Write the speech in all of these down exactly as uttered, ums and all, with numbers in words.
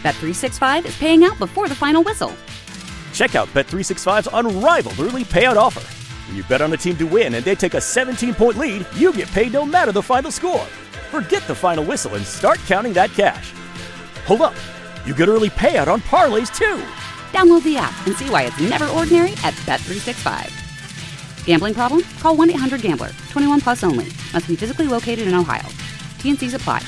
Bet three sixty-five is paying out before the final whistle. Check out Bet three sixty-five's unrivaled early payout offer. When you bet on a team to win and they take a seventeen-point lead, you get paid no matter the final score. Forget the final whistle and start counting that cash. Hold up. You get early payout on parlays, too. Download the app and see why it's never ordinary at Bet three sixty-five. Gambling problem? Call one eight hundred gambler. twenty-one plus only. Must be physically located in Ohio. T N Cs apply.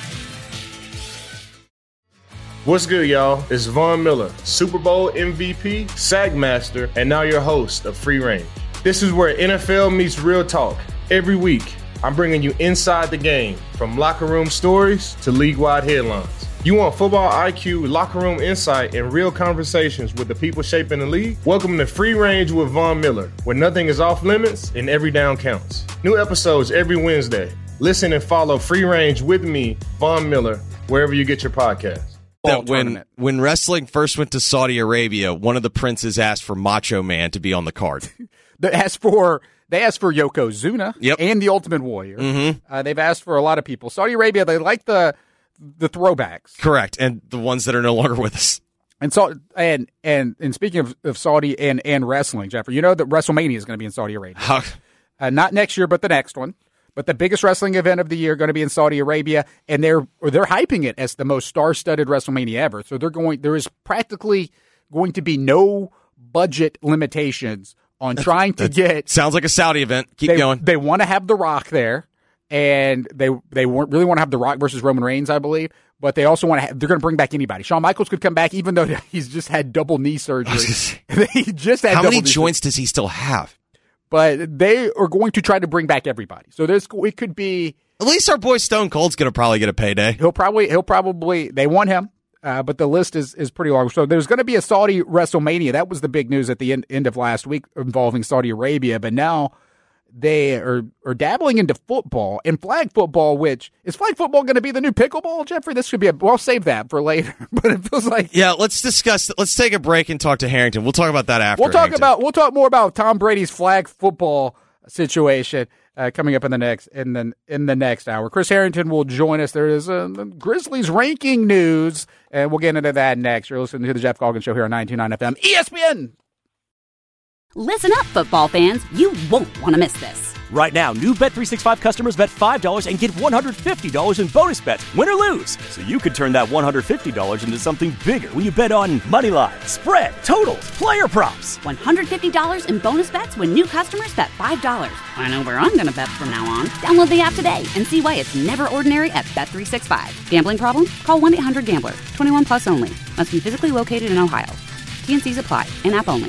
What's good, y'all? It's Von Miller, Super Bowl M V P, Sack Master, and now your host of Free Range. This is where N F L meets real talk. Every week, I'm bringing you inside the game, from locker room stories to league-wide headlines. You want football I Q, locker room insight, and real conversations with the people shaping the league? Welcome to Free Range with Von Miller, where nothing is off limits and every down counts. New episodes every Wednesday. Listen and follow Free Range with me, Von Miller, wherever you get your podcasts. That when when wrestling first went to Saudi Arabia, one of the princes asked for Macho Man to be on the card. They asked for they asked for Yokozuna yep. and the Ultimate Warrior. Mm-hmm. Uh, they've asked for a lot of people. Saudi Arabia, they like the the throwbacks, correct, and the ones that are no longer with us. And so and and and speaking of, of Saudi and and wrestling, Jeffrey, you know that WrestleMania is going to be in Saudi Arabia. uh, not next year, but the next one. But the biggest wrestling event of the year going to be in Saudi Arabia, and they're or they're hyping it as the most star-studded WrestleMania ever. So they're going. There is practically going to be no budget limitations on trying to get. Sounds like a Saudi event. Keep they, going. They want to have The Rock there, and they they really want to have The Rock versus Roman Reigns, I believe. But they also want to. Have, they're going to bring back anybody. Shawn Michaels could come back, even though he's just had double knee surgery. he just had. How double many knee joints surgery. does he still have? But they are going to try to bring back everybody. So there's it could be at least our boy Stone Cold's going to probably get a payday. He'll probably he'll probably they want him, uh, but the list is is pretty long. So there's going to be a Saudi WrestleMania. That was the big news at the end, end of last week involving Saudi Arabia. But now they are are dabbling into football and flag football. Which is flag football going to be the new pickleball, Jeffrey? This should be a well save that for later. But it feels like yeah. Let's discuss. Let's take a break and talk to Harrington. We'll talk about that after. We'll talk Harrington. about we'll talk more about Tom Brady's flag football situation uh, coming up in the next in the in the next hour. Chris Harrington will join us. There is uh, the Grizzlies ranking news, and we'll get into that next. You're listening to the Jeff Goggins Show here on ninety-two point nine F M E S P N. Listen up, football fans. You won't want to miss this. Right now, new Bet three sixty-five customers bet five dollars and get one hundred fifty dollars in bonus bets, win or lose. So you could turn that one hundred fifty dollars into something bigger when you bet on money line, spread, totals, player props. one hundred fifty dollars in bonus bets when new customers bet five dollars. I know where I'm going to bet from now on. Download the app today and see why it's never ordinary at Bet three sixty-five. Gambling problem? Call one eight hundred gambler. twenty-one plus only. Must be physically located in Ohio. T N Cs apply. In-app only.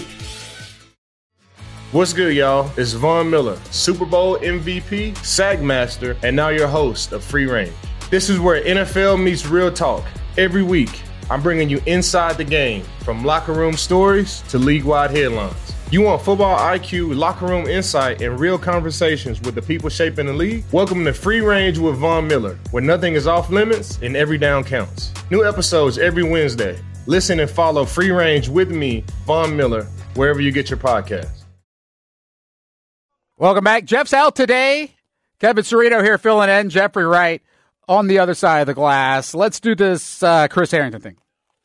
What's good, y'all? It's Von Miller, Super Bowl M V P, Sack Master, and now your host of Free Range. This is where N F L meets real talk. Every week, I'm bringing you inside the game, from locker room stories to league-wide headlines. You want football I Q, locker room insight, and real conversations with the people shaping the league? Welcome to Free Range with Von Miller, where nothing is off limits and every down counts. New episodes every Wednesday. Listen and follow Free Range with me, Von Miller, wherever you get your podcasts. Welcome back. Jeff's out today. Kevin Cerrito here filling in. Jeffrey Wright on the other side of the glass. Let's do this uh, Chris Harrington thing.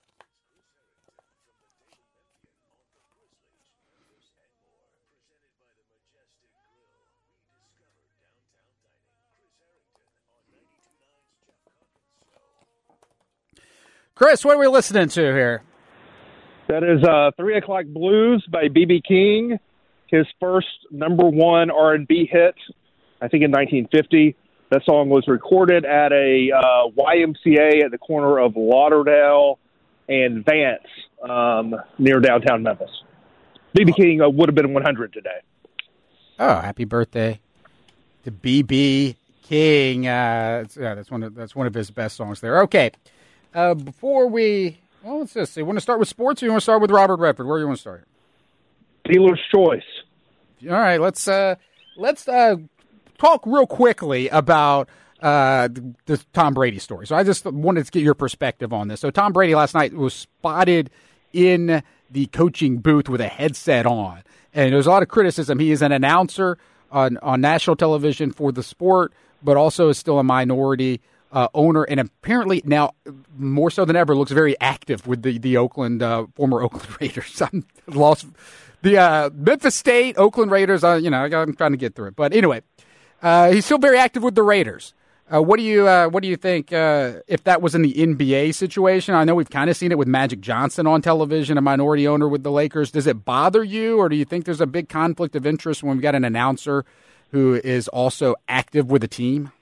Chris, what are we listening to here? That is uh, Three O'Clock Blues by B B King. His first number one R and B hit, I think in nineteen fifty. That song was recorded at a uh, Y M C A at the corner of Lauderdale and Vance um, near downtown Memphis. B B King uh, would have been one hundred today. Oh, happy birthday to B B King. Uh, yeah, that's one of that's one of his best songs there. Okay, uh, before we well, let's just see. You want to start with sports, or you want to start with Robert Redford? Where do you want to start? Dealer's choice. All right, let's uh, let's uh, talk real quickly about uh, the, the Tom Brady story. So I just wanted to get your perspective on this. So Tom Brady last night was spotted in the coaching booth with a headset on, and there's a lot of criticism. He is an announcer on on national television for the sport, but also is still a minority uh, owner, and apparently now more so than ever looks very active with the the Oakland uh, former Oakland Raiders. I'm lost the uh, Memphis State, Oakland Raiders. Uh, you know, I'm trying to get through it, but anyway, uh, he's still very active with the Raiders. Uh, what do you uh, what do you think uh, if that was in the N B A situation? I know we've kind of seen it with Magic Johnson on television, a minority owner with the Lakers. Does it bother you, or do you think there's a big conflict of interest when we've got an announcer who is also active with the team?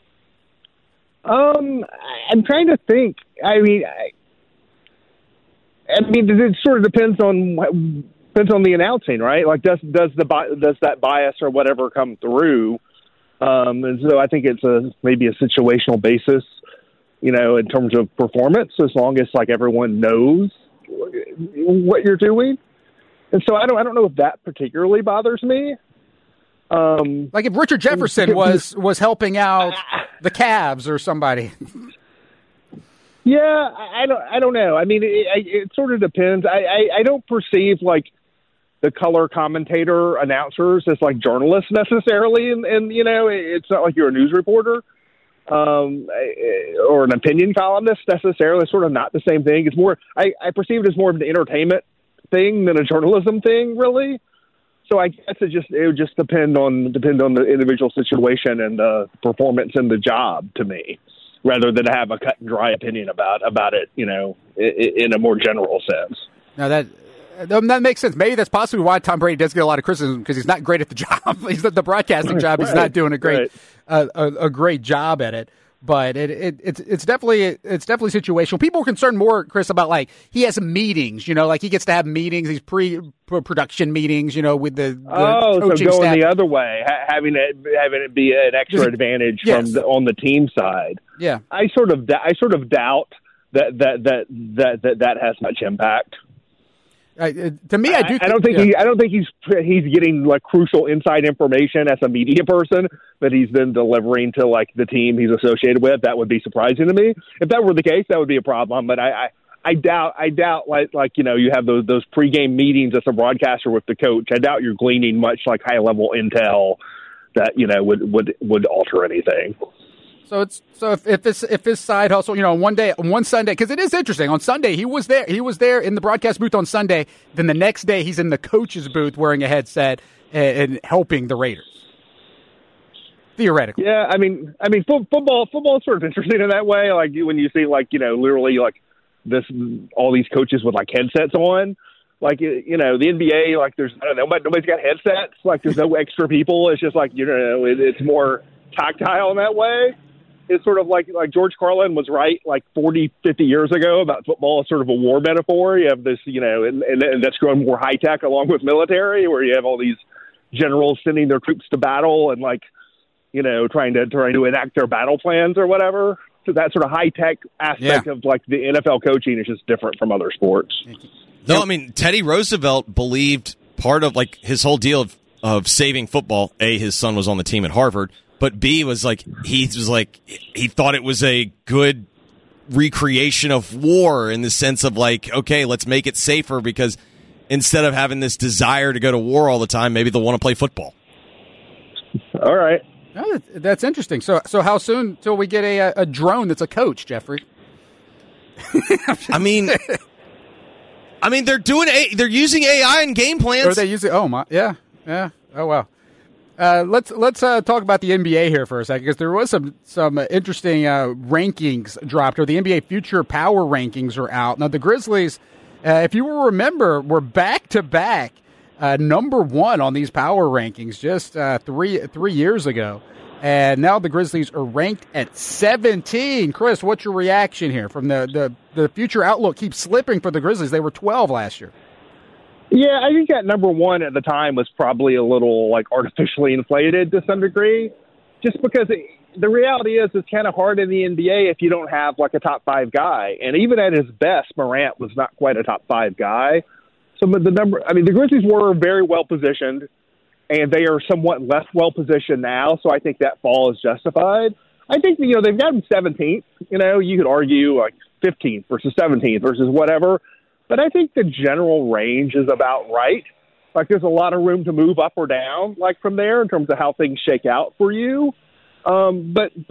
Um, I'm trying to think. I mean, I, I mean, it sort of depends on depends on the announcing, right? Like, does does the does that bias or whatever come through? Um, and so I think it's a maybe a situational basis, you know, in terms of performance, as long as like everyone knows what you're doing. And so I don't I don't know if that particularly bothers me. Um, like if Richard Jefferson was was helping out the Cavs or somebody. Yeah, I, I don't I don't know. I mean, it, it sort of depends. I, I, I don't perceive like the color commentator announcers as like journalists necessarily. And, and, you know, it's not like you're a news reporter um, or an opinion columnist necessarily. It's sort of not the same thing. It's more, I, I perceive it as more of an entertainment thing than a journalism thing, really. So I guess it just, it would just depend on, depend on the individual situation and the performance in the job to me, rather than have a cut and dry opinion about, about it, you know, in, in a more general sense. Now that, That makes sense. Maybe that's possibly why Tom Brady does get a lot of criticism, because he's not great at the job. He's at the broadcasting job. He's right, not doing a great right. uh, a, a great job at it. But it, it it's it's definitely it's definitely situational. People are concerned more, Chris, about like he has meetings. You know, like he gets to have meetings, these pre production meetings. You know, with the, the oh, coaching so going staff. the other way, ha- having it having it be an extra it, advantage yes. from the, on the team side. Yeah, I sort of I sort of doubt that that that that that, that has much impact. Uh, to me, I do. Think, I don't think yeah. he. I don't think he's he's getting like crucial inside information as a media person that he's then delivering to like the team he's associated with. That would be surprising to me. If that were the case, that would be a problem. But I, I, I doubt. I doubt like like you know you have those those pregame meetings as a broadcaster with the coach. I doubt you're gleaning much like high level intel that you know would would would alter anything. So it's so if if this if his side hustle, you know, one day one Sunday, because it is interesting. On Sunday he was there, he was there in the broadcast booth on Sunday. Then the next day he's in the coach's booth wearing a headset and, and helping the Raiders. Theoretically, yeah. I mean, I mean, fo- football football is sort of interesting in that way. Like when you see like you know literally like this all these coaches with like headsets on. Like, you know, the N B A, like there's I don't know, nobody's got headsets. Like there's no extra people. It's just like you know, it, it's more tactile in that way. It's sort of like like George Carlin was right like forty, fifty years ago about football as sort of a war metaphor. You have this, you know, and, and, and that's growing more high tech along with military, where you have all these generals sending their troops to battle and like, you know, trying to trying to enact their battle plans or whatever. So that sort of high tech aspect yeah. of like the N F L coaching is just different from other sports. No, I mean Teddy Roosevelt believed part of like his whole deal of, of saving football. A, his son was on the team at Harvard. But B was like, he was like, he thought it was a good recreation of war in the sense of like, okay, let's make it safer because instead of having this desire to go to war all the time, maybe they'll want to play football. All right. Oh, that's interesting. So, so how soon till we get a a drone that's a coach, Jeffrey? I mean, I mean, they're doing a, they're using A I in game plans. Or they using? Oh my, yeah, yeah. Oh wow. Uh, let's let's uh, talk about the N B A here for a second, because there was some some uh, interesting uh, rankings dropped, or the N B A Future Power Rankings are out. Now the Grizzlies, uh, if you will remember, were back to back number one on these power rankings just uh, three three years ago, and now the Grizzlies are ranked at seventeen. Chris, what's your reaction here? From the the the future outlook keeps slipping for the Grizzlies. They were twelve last year. Yeah, I think that number one at the time was probably a little like artificially inflated to some degree, just because it, the reality is it's kind of hard in the N B A if you don't have like a top five guy. And even at his best, Morant was not quite a top five guy. So the number, I mean, the Grizzlies were very well positioned, and they are somewhat less well positioned now. So I think that fall is justified. I think, you know, they've got him seventeenth. You know, you could argue like fifteenth versus seventeenth versus whatever. But I think the general range is about right. Like there's a lot of room to move up or down, like from there in terms of how things shake out for you. Um, but but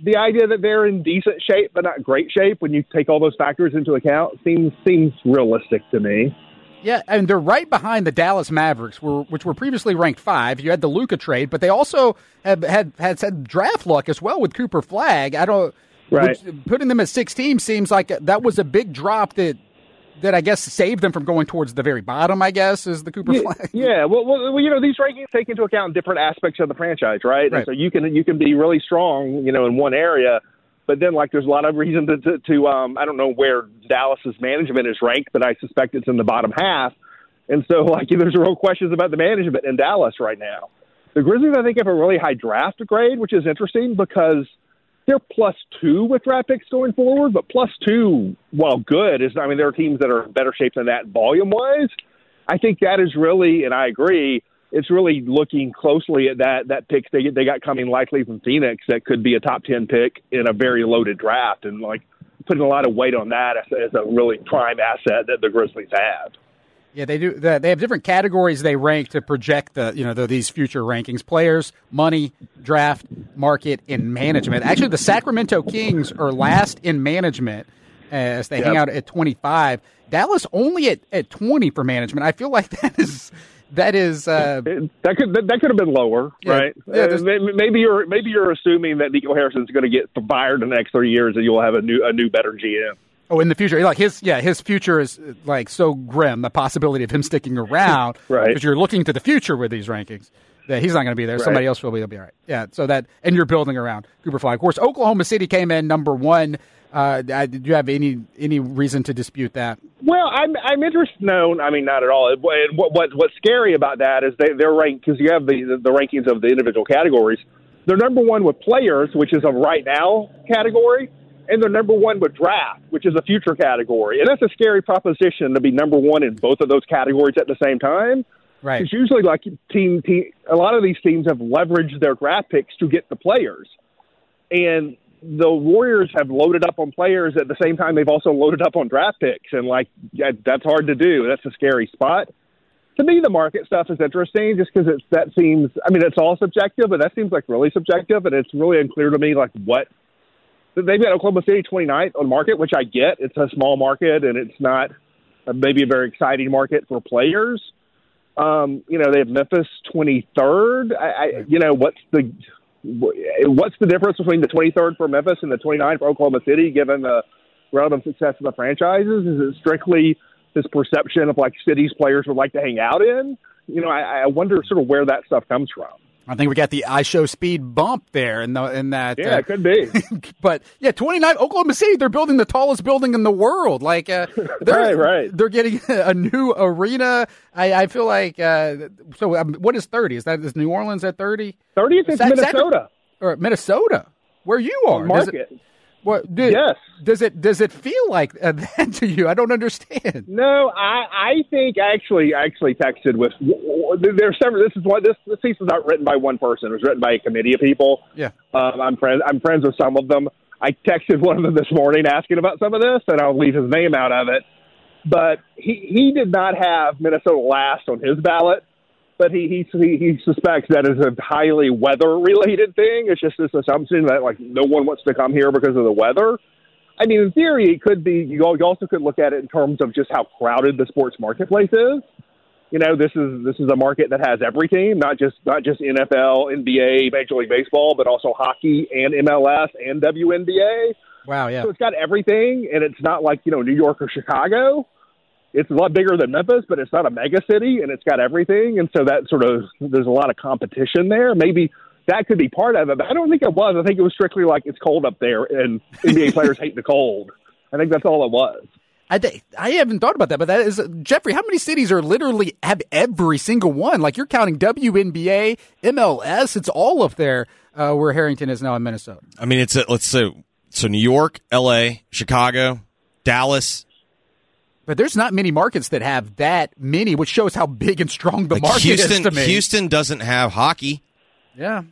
the idea that they're in decent shape but not great shape when you take all those factors into account seems seems realistic to me. Yeah, and they're right behind the Dallas Mavericks, which were previously ranked five. You had the Luka trade, but they also have had had had draft luck as well with Cooper Flagg. I don't. Right. Which, putting them at six teams seems like that was a big drop that that I guess saved them from going towards the very bottom. I guess is the Cooper yeah, Flagg. Yeah. Well, well, you know, these rankings take into account different aspects of the franchise, right? Right. And so you can you can be really strong, you know, in one area. But then, like, there's a lot of reason to, to, to um, I don't know where Dallas's management is ranked, but I suspect it's in the bottom half. And so, like, there's real questions about the management in Dallas right now. The Grizzlies, I think, have a really high draft grade, which is interesting because they're plus two with draft picks going forward. But plus two, while good, is I mean, there are teams that are in better shape than that volume-wise. I think that is really, and I agree, it's really looking closely at that that pick they they got coming likely from Phoenix that could be a top ten pick in a very loaded draft, and like putting a lot of weight on that as, as a really prime asset that the Grizzlies have. Yeah, they do. They have different categories they rank to project the you know the, these future rankings: players, money, draft, market, and management. Actually, the Sacramento Kings are last in management as they yep. hang out at twenty-five. Dallas only at, at twenty for management. I feel like that is. That is uh, that could that, that could have been lower, yeah, right? Yeah, uh, maybe you're maybe you're assuming that Nico Harrison's going to get fired in the next three years, and you'll have a new a new better G M. Oh, in the future, like his yeah, his future is like so grim. The possibility of him sticking around, right? Because you're looking to the future with these rankings. That he's not going to be there. Right. Somebody else will be. Will be all right. Yeah. So that and you're building around Cooper Flagg. Of course, Oklahoma City came in number one. Uh, did you have any any reason to dispute that? Well, I'm I'm interested. No, I mean not at all. What what what's scary about that is they they're ranked because you have the the rankings of the individual categories. They're number one with players, which is a right now category, and they're number one with draft, which is a future category. And that's a scary proposition to be number one in both of those categories at the same time. Right. Because usually, like team team, a lot of these teams have leveraged their draft picks to get the players, and the Warriors have loaded up on players at the same time they've also loaded up on draft picks, and like yeah, that's hard to do. That's a scary spot. To me, the market stuff is interesting just because it's that seems. I mean, it's all subjective, but that seems like really subjective, and it's really unclear to me like what they've got Oklahoma City twenty-ninth on market, which I get. It's a small market, and it's not a, maybe a very exciting market for players. Um, you know, they have Memphis twenty-third. I, I you know, what's the What's the difference between the twenty-third for Memphis and the twenty-ninth for Oklahoma City, given the relative success of the franchises? Is it strictly this perception of like cities players would like to hang out in? You know, I, I wonder sort of where that stuff comes from. I think we got the iShow speed bump there in, the, in that. Yeah, uh, it could be. But, yeah, twenty-nine, Oklahoma City, they're building the tallest building in the world. Like, uh, they're, right, right. They're getting a new arena. I, I feel like, uh, so um, what is thirty? Is that is New Orleans at thirty? thirtieth is Minnesota. Sacramento, or Minnesota, where you are. Market. Does it, what, do, yes. Does it does it feel like uh, that to you? I don't understand. No, I, I think actually I actually texted with there's several. This is what this this piece was not written by one person. It was written by a committee of people. Yeah, um, I'm friends. I'm friends with some of them. I texted one of them this morning asking about some of this, and I'll leave his name out of it. But he he did not have Minnesota last on his ballot. But he, he he suspects that is a highly weather-related thing. It's just this assumption that, like, no one wants to come here because of the weather. I mean, in theory, it could be – you also could look at it in terms of just how crowded the sports marketplace is. You know, this is this is a market that has every team, not just not just N F L, N B A, Major League Baseball, but also hockey and M L S and W N B A. Wow, yeah. So it's got everything, and it's not like, you know, New York or Chicago. It's a lot bigger than Memphis, but it's not a mega city, and it's got everything. And so that sort of, there's a lot of competition there. Maybe that could be part of it, but I don't think it was. I think it was strictly like it's cold up there, and N B A players hate the cold. I think that's all it was. I, I haven't thought about that, but that is, Jeffrey, how many cities are literally have every single one? Like you're counting W N B A, M L S, it's all up there uh, where Harrington is now in Minnesota. I mean, it's a, let's say, so New York, L A, Chicago, Dallas. But there's not many markets that have that many, which shows how big and strong the like market Houston, is to me. Houston doesn't have hockey. Yeah.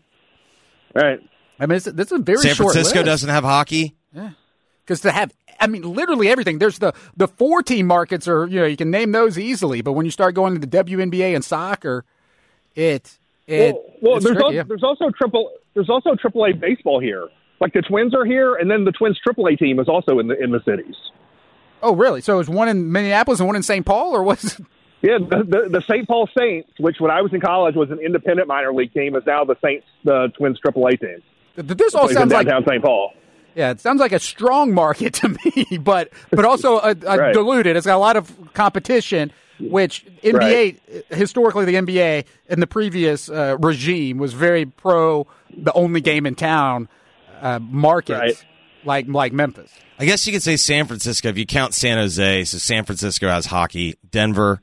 Right. I mean, it's, this is a very San short Francisco list. doesn't have hockey. Yeah. Because to have, I mean, literally everything. There's the, the four-team markets are, you know, you can name those easily. But when you start going to the W N B A and soccer, it, it Well, well it's there's, tricky, also, yeah. there's also triple there's also triple A baseball here. Like the Twins are here, and then the Twins triple A team is also in the in the cities. Oh, really? So is one in Minneapolis and one in Saint Paul, or what's? Yeah, the, the, the Saint Paul Saints, which when I was in college was an independent minor league team, is now the Saints, the Twins triple A team. This all sounds like downtown Saint Paul. Yeah, it sounds like a strong market to me, but but also a, a right. diluted. It's got a lot of competition, which N B A right. historically the N B A in the previous uh, regime was very pro the only game in town uh, market, right. like like Memphis. I guess you could say San Francisco if you count San Jose. So San Francisco has hockey, Denver,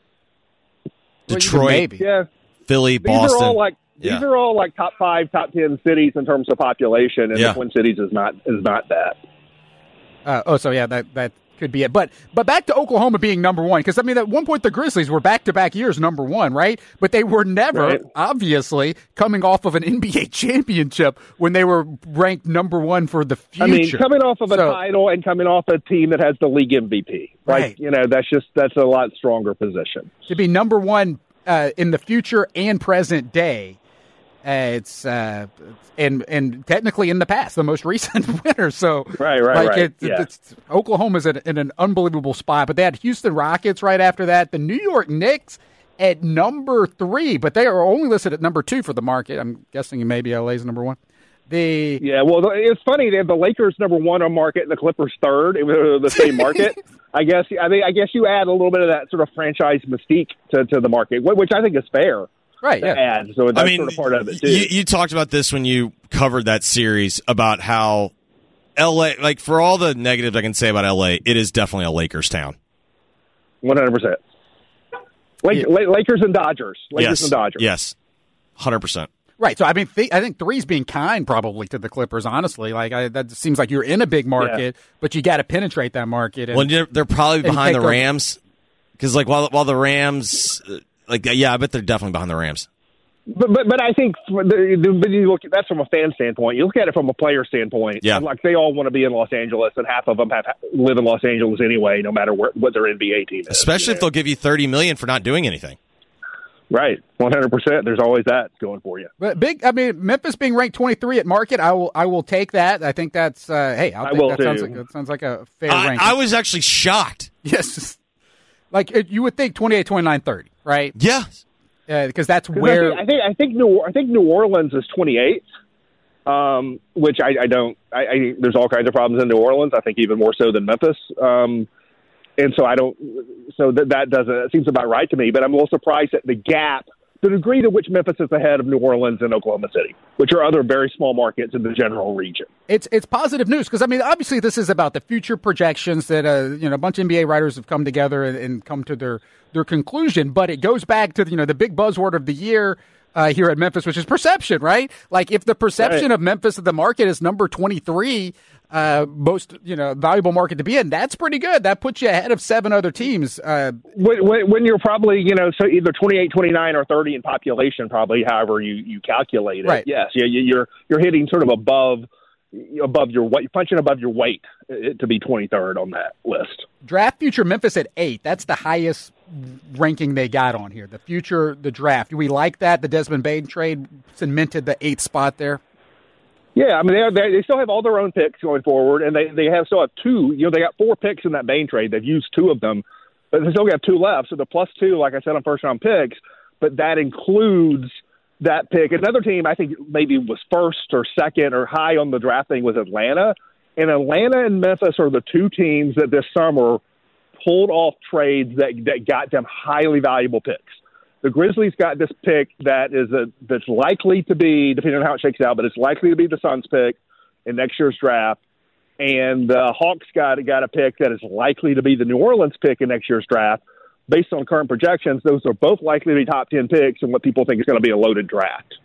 Detroit, well, maybe. Yeah. Philly, these Boston. Are all like, these yeah. are all like top five, top ten cities in terms of population, and yeah. the Twin Cities is not is not that. Uh, oh, so yeah, that that could be it. But but back to Oklahoma being number one, because I mean at one point the Grizzlies were back to back years number one, right? But they were never right. obviously coming off of an N B A championship when they were ranked number one for the future. I mean, coming off of a so, title and coming off a team that has the league M V P, like right. you know, that's just that's a lot stronger position to be number one uh, in the future and present day. Uh, it's uh, and and technically in the past, the most recent winner. So right, right, like right. It, yeah. it's, Oklahoma's in, in an unbelievable spot. But they had Houston Rockets right after that. The New York Knicks at number three, but they are only listed at number two for the market. I'm guessing maybe L A's number one. The yeah, well, it's funny. They have the Lakers number one on market and the Clippers third. It was the same market. I guess. I mean, I guess you add a little bit of that sort of franchise mystique to, to the market, which I think is fair. Right, yeah. Add, so that's I mean, sort of part of it too. You, you talked about this when you covered that series about how L A, like for all the negatives I can say about L A, it is definitely a Lakers town. One hundred percent. Lakers and Dodgers. Lakers yes. and Dodgers. Yes, hundred percent. Right. So I mean, th- I think three's being kind probably to the Clippers. Honestly, like I, that seems like you're in a big market, yeah. but you got to penetrate that market. And, well, they're, they're probably behind the over. Rams because, like, while while the Rams. Like yeah, I bet they're definitely behind the Rams. But but but I think the, the, but you look at, that's from a fan standpoint. You look at it from a player standpoint. Yeah, like they all want to be in Los Angeles, and half of them have live in Los Angeles anyway, no matter where, what their N B A team is. Especially if know? they'll give you thirty million for not doing anything. Right, one hundred percent. There's always that going for you. But big, I mean, Memphis being ranked twenty-three at market, I will I will take that. I think that's uh, hey, I'll I take, will that too. sounds like that sounds like a fair I, ranking. I was actually shocked. Yes. Like it, you would think twenty-eight, twenty-nine, thirty, right? Yeah, because uh, that's Cause where I think, I think I think New I think New Orleans is twenty-eight, um, which I, I don't. I, I there's all kinds of problems in New Orleans. I think even more so than Memphis, um, and so I don't. So that that doesn't it seems about right to me. But I'm a little surprised at the gap, the degree to which Memphis is ahead of New Orleans and Oklahoma City, which are other very small markets in the general region. It's it's positive news because I mean obviously this is about the future projections that uh, you know a bunch of N B A writers have come together and, and come to their their conclusion, but it goes back to you know the big buzzword of the year uh, here at Memphis, which is perception, right? Like if the perception right. of Memphis at the market is number twenty-three, uh, most you know valuable market to be in, that's pretty good. That puts you ahead of seven other teams. Uh, when, when, when you're probably you know so either twenty-eight, twenty-nine, or thirty in population, probably however you, you calculate it. Right. Yes, you, you're you're hitting sort of above. above your weight, punching above your weight to be twenty-third on that list. Draft future Memphis at eight. That's the highest ranking they got on here. The future, the draft. Do we like that? The Desmond Bane trade cemented the eighth spot there. Yeah, I mean they they still have all their own picks going forward, and they they have still have two. You know, they got four picks in that Bane trade. They've used two of them, but they still got two left. So the plus two, like I said, on first round picks, but that includes that pick. Another team I think maybe was first or second or high on the draft thing was Atlanta. And Atlanta and Memphis are the two teams that this summer pulled off trades that that got them highly valuable picks. The Grizzlies got this pick that is a, that's likely to be, depending on how it shakes out, but it's likely to be the Suns pick in next year's draft. And the Hawks got, got a pick that is likely to be the New Orleans pick in next year's draft. Based on current projections, those are both likely to be top ten picks and what people think is going to be a loaded draft.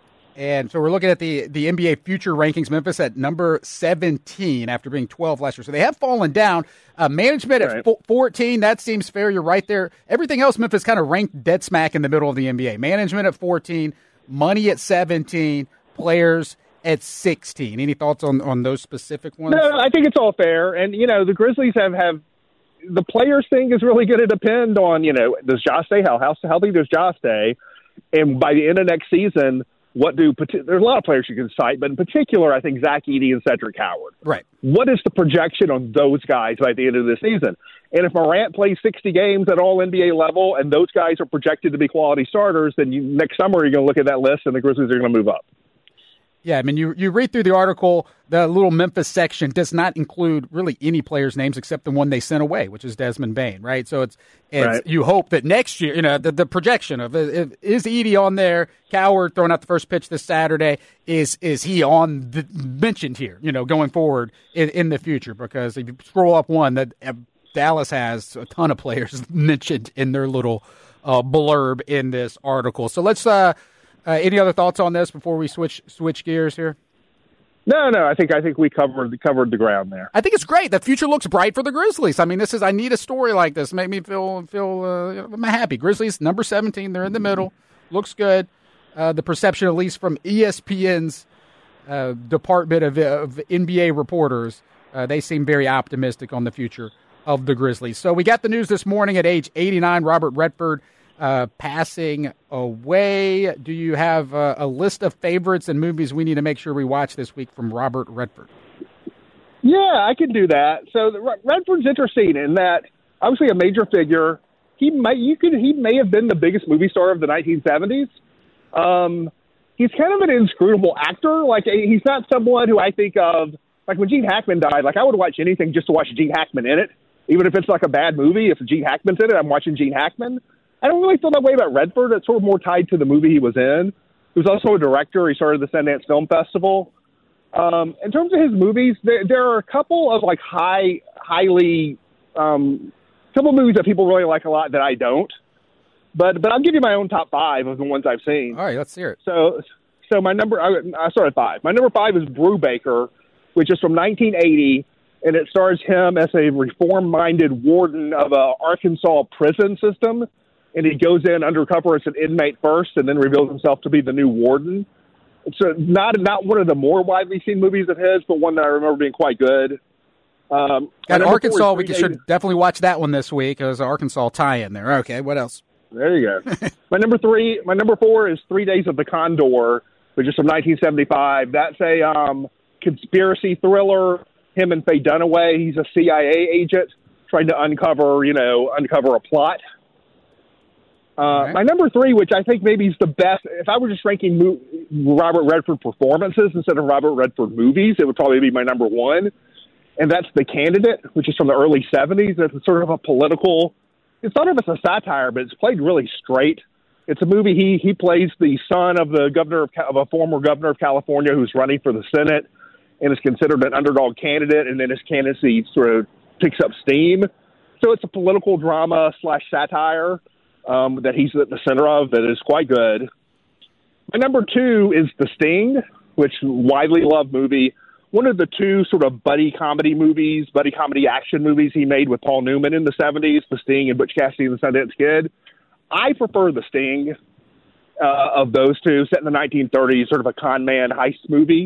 And so we're looking at the, the N B A future rankings. Memphis at number seventeen after being twelve last year. So they have fallen down. Uh, management at right. fourteen, that seems fair. You're right there. Everything else, Memphis kind of ranked dead smack in the middle of the N B A. Management at fourteen, money at seventeen, players at sixteen. Any thoughts on, on those specific ones? No, I think it's all fair. And, you know, the Grizzlies have, have the players thing is really going to depend on, you know, does Ja stay? How, how healthy does Ja stay? And by the end of next season, what do there's a lot of players you can cite, but in particular, I think Zach Edey and Cedric Howard. Right. What is the projection on those guys by the end of the season? And if Morant plays sixty games at all N B A level and those guys are projected to be quality starters, then you, next summer you're going to look at that list and the Grizzlies are going to move up. Yeah, I mean, you, you read through the article, the little Memphis section does not include really any players' names except the one they sent away, which is Desmond Bane, right? So it's, it's right. You hope that next year, you know, the, the projection of if, is Edey on there, Coward throwing out the first pitch this Saturday, is is he on the mentioned here, you know, going forward in, in the future? Because if you scroll up one, that uh, Dallas has a ton of players mentioned in their little uh, blurb in this article. So let's uh, – Uh, any other thoughts on this before we switch switch gears here? No, no. I think I think we covered covered the ground there. I think it's great. The future looks bright for the Grizzlies. I mean, this is I need a story like this. Make me feel feel uh, I'm happy. Grizzlies number seventeen. They're in the middle. Looks good. Uh, the perception, at least from E S P N's uh, department of, of N B A reporters, uh, they seem very optimistic on the future of the Grizzlies. So we got the news this morning at age eighty-nine. Robert Redford. Uh, passing away. Do you have uh, a list of favorites and movies we need to make sure we watch this week from Robert Redford? Yeah, I can do that. So the, Redford's interesting in that obviously a major figure. He might you could he may have been the biggest movie star of the nineteen seventies. Um, he's kind of an inscrutable actor. Like he's not someone who I think of like when Gene Hackman died. Like I would watch anything just to watch Gene Hackman in it, even if it's like a bad movie. If Gene Hackman's in it, I'm watching Gene Hackman. I don't really feel that way about Redford. It's sort of more tied to the movie he was in. He was also a director. He started the Sundance Film Festival. Um, in terms of his movies, there, there are a couple of like high, highly, um, couple of movies that people really like a lot that I don't. But but I'll give you my own top five of the ones I've seen. All right, let's hear it. So so my number, I, I started at five. My number five is Brubaker, which is from nineteen eighty, and it stars him as a reform-minded warden of a Arkansas prison system. And he goes in undercover as an inmate first and then reveals himself to be the new warden. It's a, not not one of the more widely seen movies of his, but one that I remember being quite good. Um, Got Arkansas. We should definitely watch that one this week. There's an Arkansas tie-in there. Okay, what else? There you go. my number three, my number four is Three Days of the Condor, which is from nineteen seventy-five. That's a um, conspiracy thriller. Him and Faye Dunaway. He's a C I A agent trying to uncover, you know, uncover a plot. Uh, right. My number three, which I think maybe is the best, if I were just ranking mo- Robert Redford performances instead of Robert Redford movies, it would probably be my number one. And that's The Candidate, which is from the early seventies. It's sort of a political, it's not if it's a satire, but it's played really straight. It's a movie. He he plays the son of the governor of, of a former governor of California who's running for the Senate and is considered an underdog candidate. And then his candidacy sort of picks up steam. So it's a political drama slash satire. Um, that he's at the center of that is quite good. My number two is The Sting, which widely loved movie. One of the two sort of buddy comedy movies, buddy comedy action movies he made with Paul Newman in the seventies, The Sting and Butch Cassidy and the Sundance Kid. I prefer The Sting uh, of those two, set in the nineteen thirties, sort of a con man heist movie.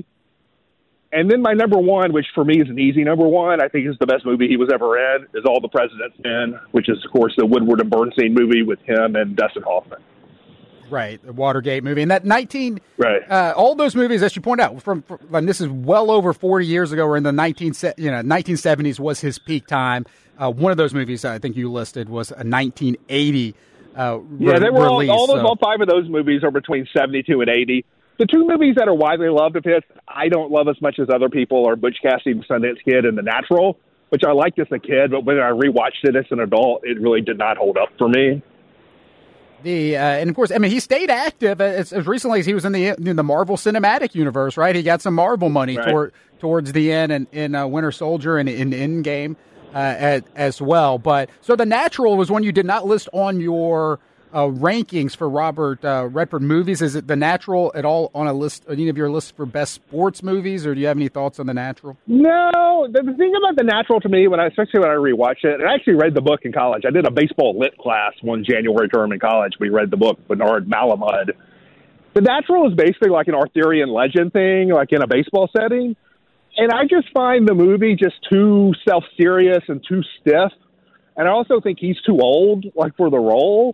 And then my number one, which for me is an easy number one, I think is the best movie he was ever in, is All the President's Men, which is, of course, the Woodward and Bernstein movie with him and Dustin Hoffman. Right, the Watergate movie. And that nineteen, right. uh, all those movies, as you point out, from, from and this is well over forty years ago, or in the nineteen, you know, nineteen seventies was his peak time. Uh, one of those movies I think you listed was a nineteen eighty uh, yeah, re- they were all, release. all, those, so. all five of those movies are between seventy-two and eighty. The two movies that are widely loved of his, I don't love as much as other people, are Butch Cassidy and the Sundance Kid and The Natural, which I liked as a kid, but when I rewatched it as an adult, it really did not hold up for me. The uh, and of course, I mean, he stayed active as, as recently as he was in the in the Marvel Cinematic Universe, right? He got some Marvel money right. toward, towards the end and in uh, Winter Soldier and in Endgame uh, as, as well. But so The Natural was one you did not list on your Uh, rankings for Robert uh, Redford movies. Is it The Natural at all on a list, any of your lists for best sports movies, or do you have any thoughts on The Natural? No, the, the thing about The Natural to me, when I especially when I rewatch it, and I actually read the book in college. I did a baseball lit class one January term in college. We read the book Bernard Malamud. The Natural is basically like an Arthurian legend thing, like in a baseball setting, and I just find the movie just too self-serious and too stiff. And I also think he's too old, like for the role.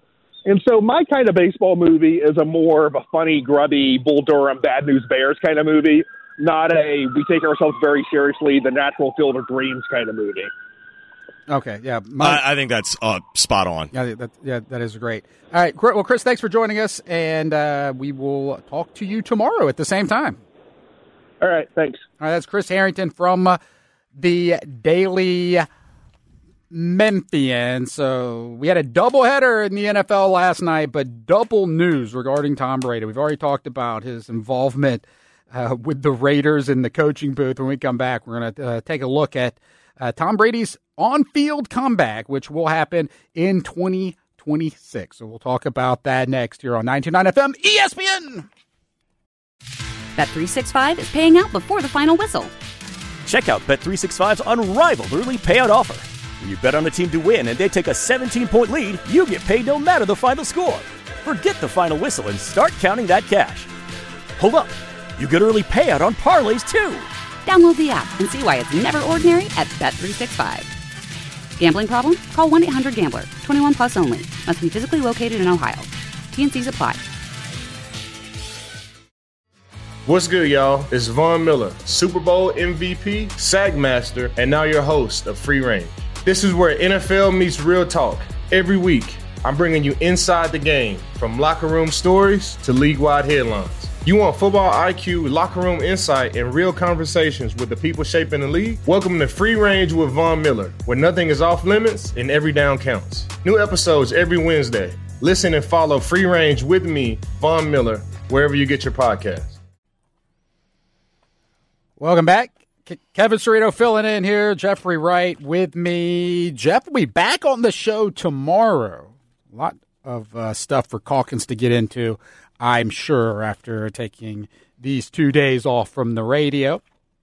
And so my kind of baseball movie is a more of a funny, grubby, Bull Durham, Bad News Bears kind of movie, not a we take ourselves very seriously, the Natural Field of Dreams kind of movie. Okay, yeah. My, I, I think that's uh, spot on. Yeah, that, yeah, that is great. All right, well, Chris, thanks for joining us, and uh, we will talk to you tomorrow at the same time. All right, thanks. All right, that's Chris Harrington from uh, the Daily Memphian. So we had a doubleheader in the N F L last night, but double news regarding Tom Brady. We've already talked about his involvement uh, with the Raiders in the coaching booth. When we come back, we're going to uh, take a look at uh, Tom Brady's on-field comeback, which will happen in twenty twenty-six. So we'll talk about that next year on ninety-two point nine F M E S P N. Bet three sixty-five is paying out before the final whistle. Check out Bet three sixty-five's unrivaled early payout offer. When you bet on a team to win and they take a seventeen-point lead, you get paid no matter the final score. Forget the final whistle and start counting that cash. Hold up. You get early payout on parlays, too. Download the app and see why it's never ordinary at Bet three sixty-five. Gambling problem? Call one eight hundred gambler. twenty-one plus only. Must be physically located in Ohio. T and C's apply. What's good, y'all? It's Von Miller, Super Bowl M V P, Sack Master, and now your host of Free Range. This is where N F L meets real talk. Every week, I'm bringing you inside the game, from locker room stories to league-wide headlines. You want football I Q, locker room insight, and real conversations with the people shaping the league? Welcome to Free Range with Von Miller, where nothing is off limits and every down counts. New episodes every Wednesday. Listen and follow Free Range with me, Von Miller, wherever you get your podcasts. Welcome back. Ke- Kevin Cerrito filling in here. Jeffrey Wright with me. Jeff will be back on the show tomorrow. A lot of uh, stuff for Calkins to get into, I'm sure, after taking these two days off from the radio.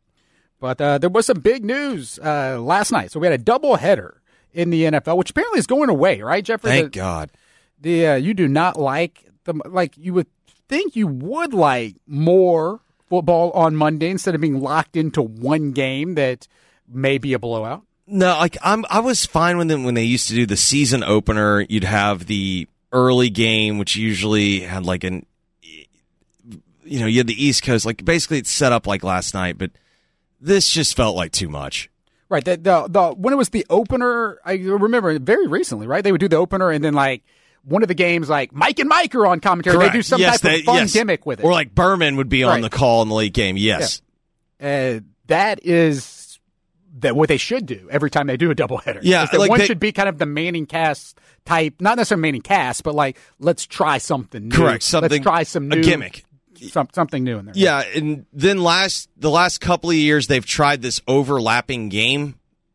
But uh, there was some big news uh, last night. So we had a doubleheader in the N F L, which apparently is going away, right, Jeffrey? Thank the, God. The uh, you do not like the like you would think you would like more football on Monday instead of being locked into one game that may be a blowout. No, like I'm, I was fine with them when they used to do the season opener. You'd have the early game, which usually had like an, you know, you had the East Coast. Like basically, it's set up like last night, but this just felt like too much. Right. The the, the when it was the opener, I remember very recently. Right, they would do the opener and then like. One of the games, like Mike and Mike are on commentary. Correct. They do some yes, type they, of fun yes. gimmick with it. Or like Berman would be right. on the call in the late game. Yes. Yeah. Uh, that is that what they should do every time they do a doubleheader. Yeah. Like one they, should be kind of the Manning cast type, not necessarily Manning cast, but like, let's try something new. Correct. Something, let's try some new. A gimmick. Some, something new in there. Yeah. And then last the last couple of years, they've tried this overlapping game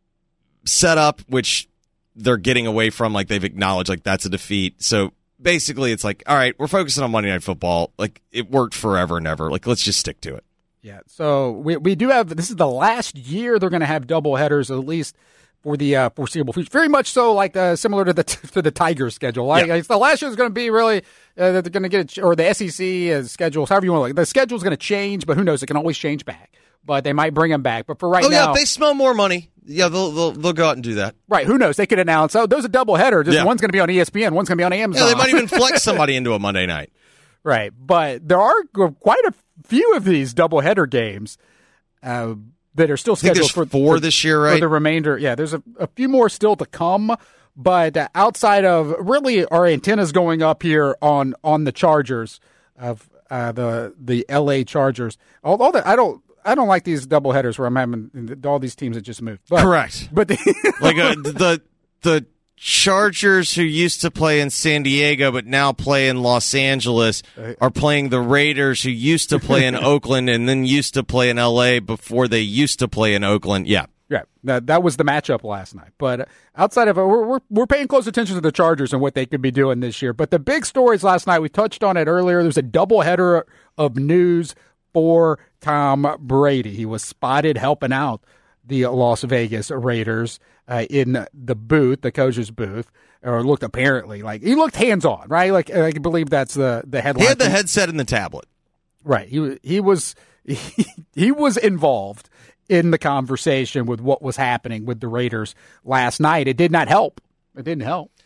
setup, which they're getting away from. Like they've acknowledged like that's a defeat. So, basically, it's like, all right, we're focusing on Monday Night Football. Like, it worked forever and ever. Like, let's just stick to it. Yeah, so we we do have, this is the last year they're going to have double headers, at least for the uh, foreseeable future. Very much so, like, uh, similar to the to the Tigers schedule. Like, yeah. It's the last year is going to be really, uh, they're going to get, a, or the S E C uh, schedule, however you want to look. The schedule is going to change, but who knows? It can always change back. But they might bring them back. But for right oh, now. Oh, yeah, if they smell more money, yeah, they'll, they'll they'll go out and do that. Right, who knows? They could announce, oh, there's a doubleheader. Just yeah. One's going to be on E S P N, one's going to be on Amazon. Yeah, they might even flex somebody into a Monday night. Right, but there are quite a few of these doubleheader games uh, that are still scheduled for four for, this year, right? For the remainder. Yeah, there's a, a few more still to come. But uh, outside of really our antennas going up here on on the Chargers of uh, the the L A Chargers, although the, I don't. I don't like these doubleheaders where I'm having all these teams that just moved. But, Correct. But the, like uh, the the Chargers, who used to play in San Diego but now play in Los Angeles, are playing the Raiders, who used to play in Oakland and then used to play in L A before they used to play in Oakland. Yeah. Yeah, that, that was the matchup last night. But outside of it, we're, we're we're paying close attention to the Chargers and what they could be doing this year. But the big stories last night, we touched on it earlier. There's a doubleheader of news for Tom Brady. He was spotted helping out the Las Vegas Raiders uh, in the booth, the coach's booth, or looked apparently like he looked hands-on, right? Like I believe that's the the headline. He had the headset and the tablet. Right. He he was he, he was involved in the conversation with what was happening with the Raiders last night. It did not help. It didn't help.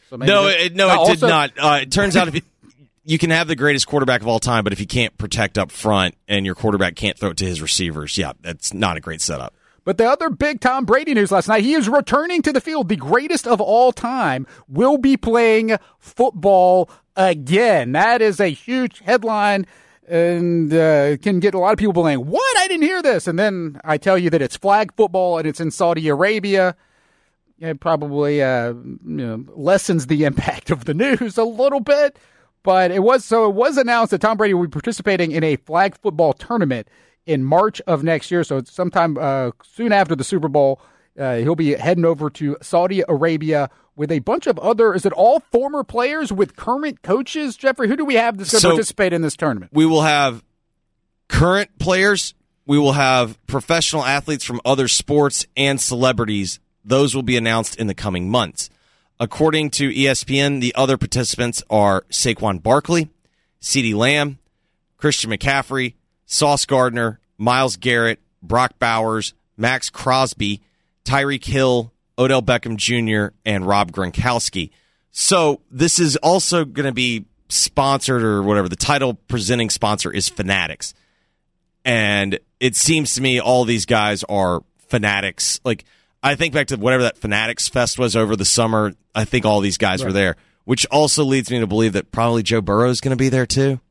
So maybe no, that, it, no, uh, it also, did not. Uh, it turns out if you, you can have the greatest quarterback of all time, but if you can't protect up front and your quarterback can't throw it to his receivers, yeah, that's not a great setup. But the other big Tom Brady news last night, he is returning to the field. The greatest of all time will be playing football again. That is a huge headline and uh, can get a lot of people saying, what? I didn't hear this. And then I tell you that it's flag football and it's in Saudi Arabia. It probably uh, you know, lessens the impact of the news a little bit. But it was so it was announced that Tom Brady will be participating in a flag football tournament in March of next year. So it's sometime uh, soon after the Super Bowl, uh, he'll be heading over to Saudi Arabia with a bunch of other, is it all former players with current coaches? Jeffrey, who do we have that's going to So participate in this tournament? We will have current players. We will have professional athletes from other sports and celebrities. Those will be announced in the coming months. According to E S P N, the other participants are Saquon Barkley, CeeDee Lamb, Christian McCaffrey, Sauce Gardner, Myles Garrett, Brock Bowers, Max Crosby, Tyreek Hill, Odell Beckham Junior, and Rob Gronkowski. So this is also going to be sponsored or whatever. The title presenting sponsor is Fanatics. And it seems to me all these guys are Fanatics. Like, I think back to whatever that Fanatics Fest was over the summer. I think all these guys right. were there, which also leads me to believe that probably Joe Burrow is going to be there too.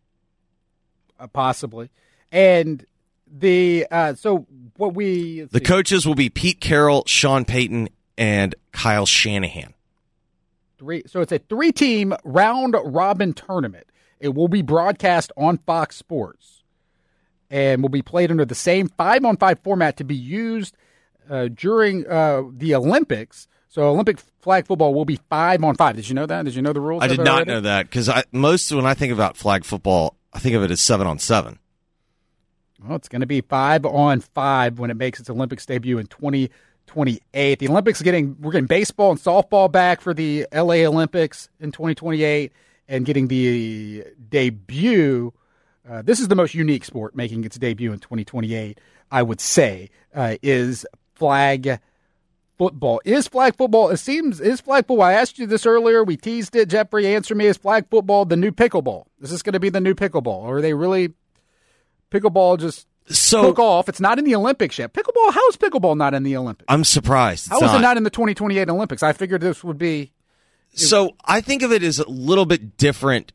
Uh, possibly. And the uh, so what we the see. coaches will be Pete Carroll, Sean Payton, and Kyle Shanahan. Three. So it's a three-team round-robin tournament. It will be broadcast on Fox Sports, and will be played under the same five-on-five format to be used uh, during uh, the Olympics. So Olympic flag football will be five-on-five. Did you know that? Did you know the rules? I did not know that because I, most when I think about flag football, I think of it as seven-on-seven. Well, it's going to be five on five when it makes its Olympics debut in twenty twenty-eight. The Olympics are getting we're getting baseball and softball back for the L A Olympics in twenty twenty-eight, and getting the debut. Uh, this is the most unique sport making its debut in twenty twenty-eight. I would say uh, is flag football. Is flag football? It seems is flag football. I asked you this earlier. We teased it. Jeffrey, answer me. Is flag football the new pickleball? Is this going to be the new pickleball, or are they really? Pickleball just so, took off. It's not in the Olympics yet. Pickleball, how is pickleball not in the Olympics? I'm surprised. How is it not in the twenty twenty-eight Olympics? I figured this would be. So I think of it as a little bit different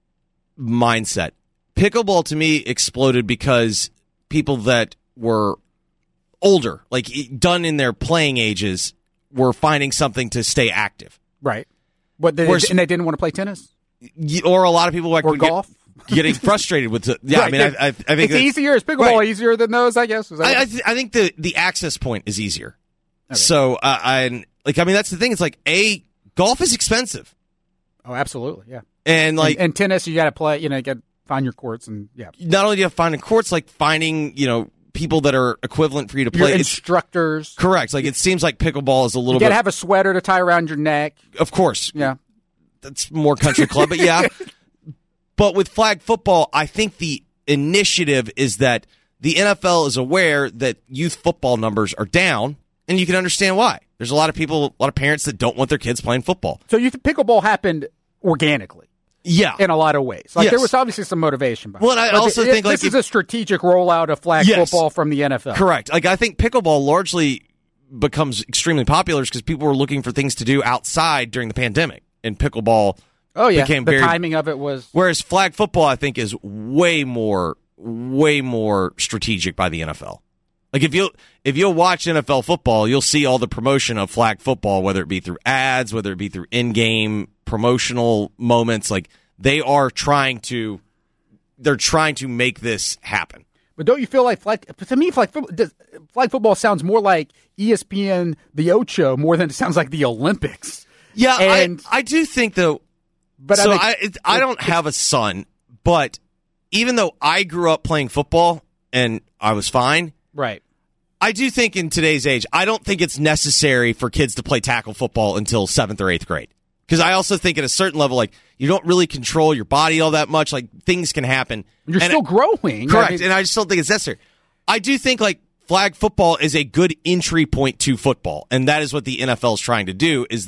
mindset. Pickleball to me exploded because people that were older, like done in their playing ages, were finding something to stay active. Right. But they, Whereas, and they didn't want to play tennis? Or a lot of people like or golf? Get, getting frustrated with the, yeah, right. I mean, I, I, I think it's easier. Is pickleball right. easier than those? I guess. I, I, th- I think the, the access point is easier. Okay. So, uh, I like. I mean, that's the thing. It's like a golf is expensive. Oh, absolutely, yeah. And like, and, and tennis, you got to play. You know, you got to find your courts, and yeah. Not only do you have to find the courts, like finding you know people that are equivalent for you to play. Your instructors, it's, correct. Like it seems like pickleball is a little. You bit. got to have a sweater to tie around your neck. Of course, yeah. That's more country club, but yeah. But with flag football, I think the initiative is that the N F L is aware that youth football numbers are down, and you can understand why. There's a lot of people, a lot of parents that don't want their kids playing football. So you think pickleball happened organically? Yeah. In a lot of ways. Like yes. There was obviously some motivation behind it. Well, and I but also it, think it, like this if, is a strategic rollout of flag yes. football from the N F L. Correct. Like I think pickleball largely becomes extremely popular because people were looking for things to do outside during the pandemic, and pickleball Oh yeah, became the very, timing of it was. Whereas flag football, I think, is way more, way more strategic by the N F L. Like if you if you'll watch N F L football, you'll see all the promotion of flag football, whether it be through ads, whether it be through in-game promotional moments. Like they are trying to, they're trying to make this happen. But don't you feel like flag? To me, flag football, does, flag football sounds more like E S P N, the Ocho, more than it sounds like the Olympics. Yeah, and, I I do think though. But so I, mean, I it, I don't have a son, but even though I grew up playing football and I was fine, right? I do think in today's age, I don't think it's necessary for kids to play tackle football until seventh or eighth grade. Because I also think at a certain level, like you don't really control your body all that much. Like things can happen. You're and still growing, correct? I mean, and I just don't think it's necessary. I do think like flag football is a good entry point to football, and that is what the N F L is trying to do. Is that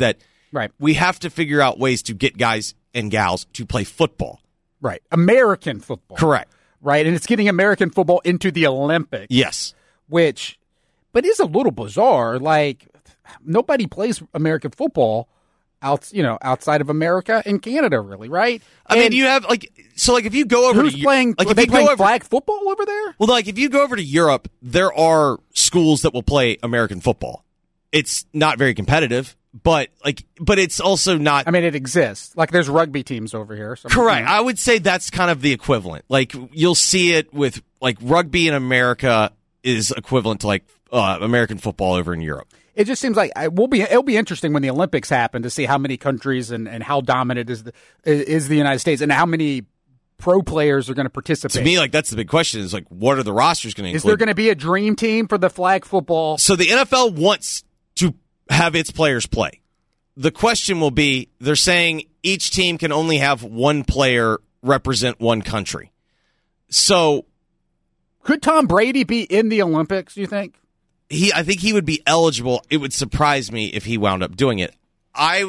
Right. We have to figure out ways to get guys and gals to play football. Right. American football. Correct. Right. And it's getting American football into the Olympics. Yes. Which, but is a little bizarre. Like, nobody plays American football out, you know, outside of America and Canada, really, right? I and mean, you have, like, so, like, if you go over who's to playing, like, are if they you playing go over, flag football over there? Well, like, if you go over to Europe, there are schools that will play American football. It's not very competitive, but, like, but it's also not. I mean, it exists. Like, there's rugby teams over here. So correct. I would say that's kind of the equivalent. Like, you'll see it with, like, rugby in America is equivalent to, like, uh, American football over in Europe. It just seems like I will be. It'll be interesting when the Olympics happen to see how many countries and, and how dominant is the is the United States and how many pro players are going to participate. To me, like, that's the big question: is like, what are the rosters going to include? Is there going to be a dream team for the flag football? So the N F L wants to have its players play. The question will be: they're saying each team can only have one player represent one country. So, could Tom Brady be in the Olympics? Do you think? He, I think he would be eligible. It would surprise me if he wound up doing it. I,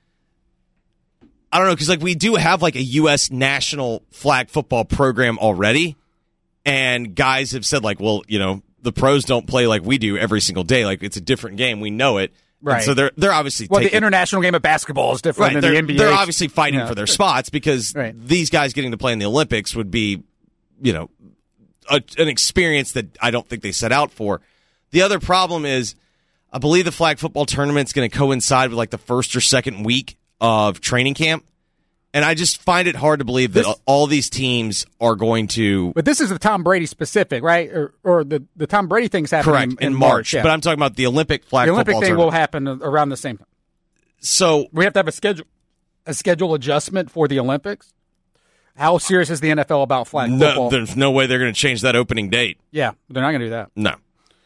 I don't know, because like we do have like a U S national flag football program already, and guys have said like, well, you know, the pros don't play like we do every single day. Like it's a different game. We know it. Right. And so they're they're obviously well, taking, the international game of basketball is different right, than they're, the N B A. They're obviously fighting yeah. for their spots because right. these guys getting to play in the Olympics would be, you know, a, an experience that I don't think they set out for. The other problem is, I believe the flag football tournament's going to coincide with like the first or second week of training camp. And I just find it hard to believe that this, all these teams are going to. But this is the Tom Brady specific, right? Or, or the, the Tom Brady thing's happening correct, in, in, in March. March yeah. But I'm talking about the Olympic flag the Olympic football thing tournament. will happen around the same time. So we have to have a schedule, a schedule adjustment for the Olympics. How serious is the N F L about flag no, football? There's no way they're going to change that opening date. Yeah, they're not going to do that. No.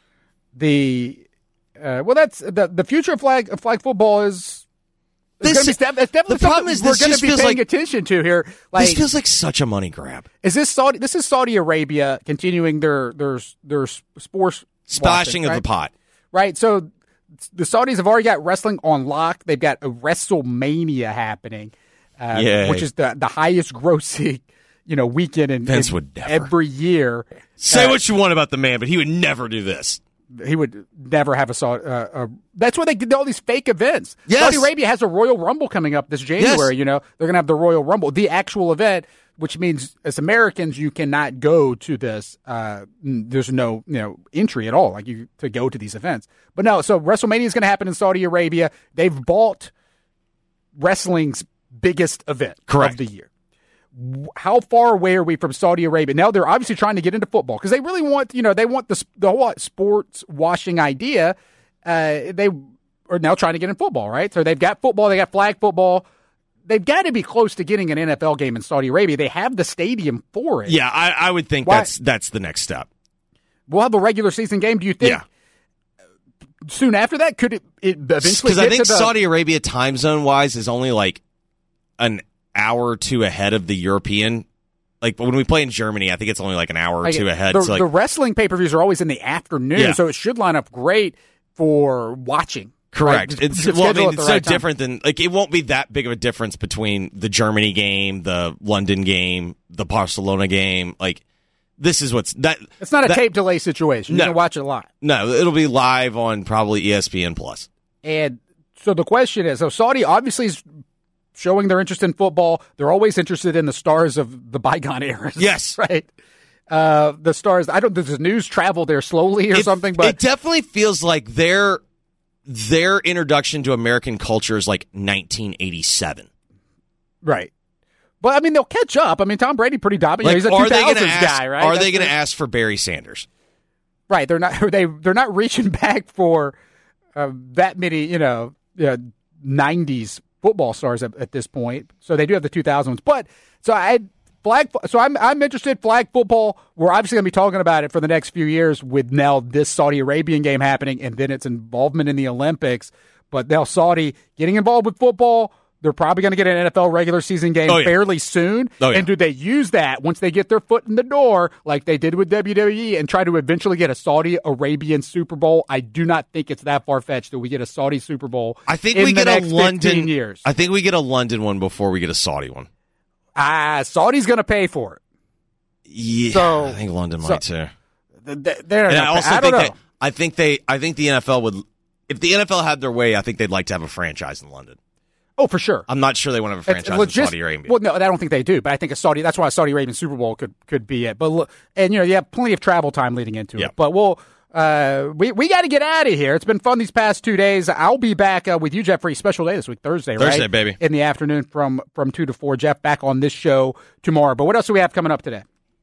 The uh, well, that's the the future of flag of flag football is. This, be, it's definitely the problem is we're going to be paying like, attention to here. Like, this feels like such a money grab. Is this Saudi? This is Saudi Arabia continuing their their their sports splashing watching, right? of the pot, right? So the Saudis have already got wrestling on lock. They've got a WrestleMania happening, uh, which is the the highest grossing you know weekend in, Vince in would never. every year. Say uh, what you want about the man, but he would never do this. He would never have a Saudi. Uh, uh, that's why they did all these fake events. Yes. Saudi Arabia has a Royal Rumble coming up this January. Yes. You know they're going to have the Royal Rumble, the actual event, which means as Americans you cannot go to this. Uh, there's no you know entry at all, like you to go to these events. But no, so WrestleMania is going to happen in Saudi Arabia. They've bought wrestling's biggest event Correct. of the year. How far away are we from Saudi Arabia? Now they're obviously trying to get into football because they really want, you know, they want the the whole sports washing idea. Uh, they are now trying to get in football, right? So they've got football, they got flag football. They've got to be close to getting an N F L game in Saudi Arabia. They have the stadium for it. Yeah, I, I would think Why? that's that's the next step. We'll have a regular season game. Do you think? Yeah. Soon after that, could it, it eventually? Because I think to the, Saudi Arabia time zone wise is only like an hour or two ahead of the European. Like when we play in Germany, I think it's only like an hour or two ahead. The, so like, the wrestling pay per views are always in the afternoon, Yeah. so it should line up great for watching. correct. Right? It's Just well, I schedule mean, at the it's so right time. different than like it won't be that big of a difference between the Germany game, the London game, the Barcelona game. Like this is what's that. It's not a that, tape delay situation. You No. can watch it live. No, it'll be live on probably E S P N Plus. And so the question is, so Saudi obviously is showing their interest in football. They're always interested in the stars of the bygone eras. Yes. Right. Uh, the stars, I don't, does the news travel there slowly or it, something? But it definitely feels like their their introduction to American culture is like nineteen eighty-seven. Right. But I mean, they'll catch up. I mean, Tom Brady pretty dominant. Like, He's a are they two thousands going to ask? guy, right? Are That's they going to the- ask for Barry Sanders? Right. They're not. They they're not reaching back for uh, that many, you know, uh, nineties football stars at, at this point. So they do have the two thousands. But so I flag. So I'm I'm interested. Flag football. We're obviously going to be talking about it for the next few years with now this Saudi Arabian game happening and then its involvement in the Olympics. But now Saudi getting involved with football. they're probably going to get an N F L regular season game oh, yeah. fairly soon. Oh, yeah. And do they use that once they get their foot in the door, like they did with W W E, and try to eventually get a Saudi Arabian Super Bowl? I do not think it's that far-fetched that we get a Saudi Super Bowl I think in we the get next a London, fifteen years. I think we get a London one before we get a Saudi one. Ah, Saudi's going to pay for it. Yeah, so, I think London so, might too. They're and I also I think don't they, know. I think they, I think the N F L would, if the N F L had their way, I think they'd like to have a franchise in London. Oh, for sure. I'm not sure they want to have a franchise logis- in Saudi Arabia. Well, no, I don't think they do, but I think a Saudi. That's why a Saudi Arabian Super Bowl could could be it. But look, and you know, you have plenty of travel time leading into yep. it. But we'll. Uh, we we got to get out of here. It's been fun these past two days. I'll be back uh, with you, Jeff, for a special day this week, Thursday, right? Thursday, baby. In the afternoon from, from two to four. Jeff, back on this show tomorrow. But what else do we have coming up today?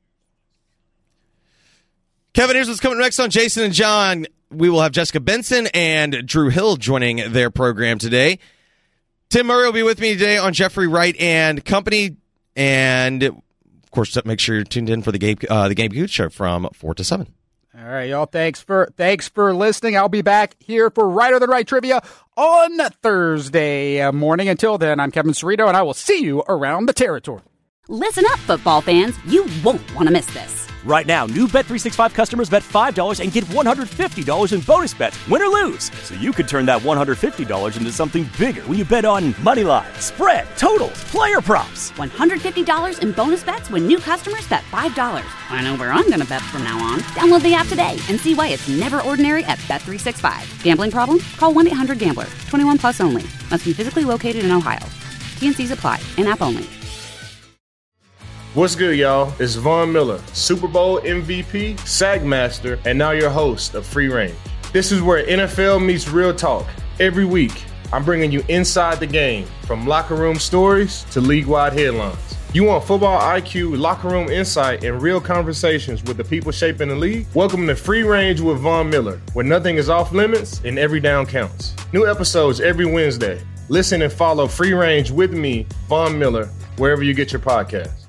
Kevin, here's what's coming next on Jason and John. We will have Jessica Benson and Drew Hill joining their program today. Tim Murray will be with me today on Jeffrey Wright and Company. And, of course, make sure you're tuned in for the Gabe, uh, the Gabe Gooch Show from four to seven. All right, y'all. Thanks for thanks for listening. I'll be back here for Righter Than Right Trivia on Thursday morning. Until then, I'm Kevin Cerrito, and I will see you around the territory. Listen up, football fans. You won't want to miss this. Right now, new Bet three sixty-five customers bet five dollars and get one hundred fifty dollars in bonus bets, win or lose. So you could turn that one hundred fifty dollars into something bigger when you bet on money line, spread, totals, player props. one hundred fifty dollars in bonus bets when new customers bet five dollars. I know where I'm going to bet from now on. Download the app today and see why it's never ordinary at Bet three sixty-five. Gambling problem? Call one eight hundred gambler. twenty-one plus only. Must be physically located in Ohio. T and Cs apply. In-app only. What's good, y'all? It's Von Miller, Super Bowl M V P, SAG Master, and now your host of Free Range. This is where N F L meets real talk. Every week, I'm bringing you inside the game, from locker room stories to league-wide headlines. You want football I Q, locker room insight, and real conversations with the people shaping the league? Welcome to Free Range with Von Miller, where nothing is off limits and every down counts. New episodes every Wednesday. Listen and follow Free Range with me, Von Miller, wherever you get your podcasts.